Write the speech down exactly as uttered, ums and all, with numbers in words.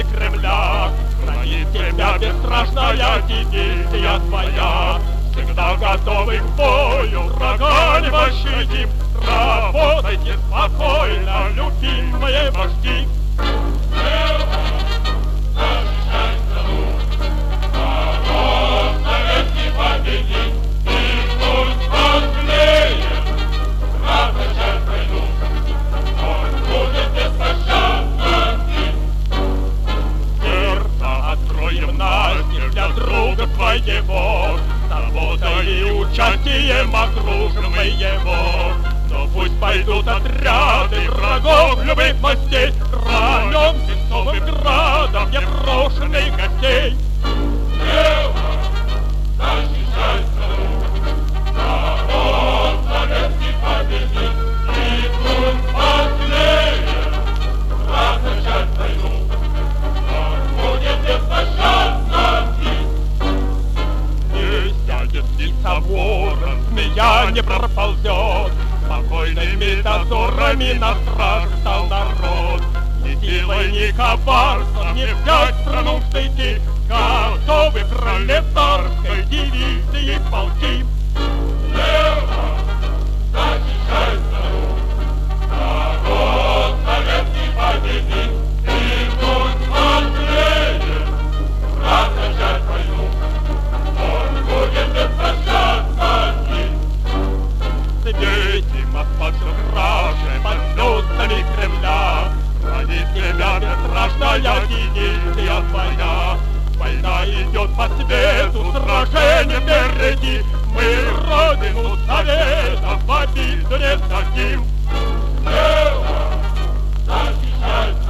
Кремля. Хранит тебя бесстрашная дивизия твоя. Всегда готовы к бою, врага не пощадим. Работайте спокойно, любимые вожди. Для друга твоего, заботой и участием окружим мы его. Но пусть пойдут отряды врагов любых мастей, ранен свинцовым градом непрошенных гостей. Смело защищай страну, народ советский победит, и пусть позднее разначать войну. Будет беспощадно птица ворон, змея не проползет, спокойными дозорами на страже стал народ. Ни силой, ни коварством не взять страну в штыки, готовы пролетарской дивизии полки. Смело защищай страну, народ советский победит, и пусть позднее разначать войну. Видимо, под краже, под звездами Кремля хранит тебя бесстрашная дивизия твоя. Война идет по свету, сражение впереди. Мы родину Совета в обиду не дадим. Смело защищай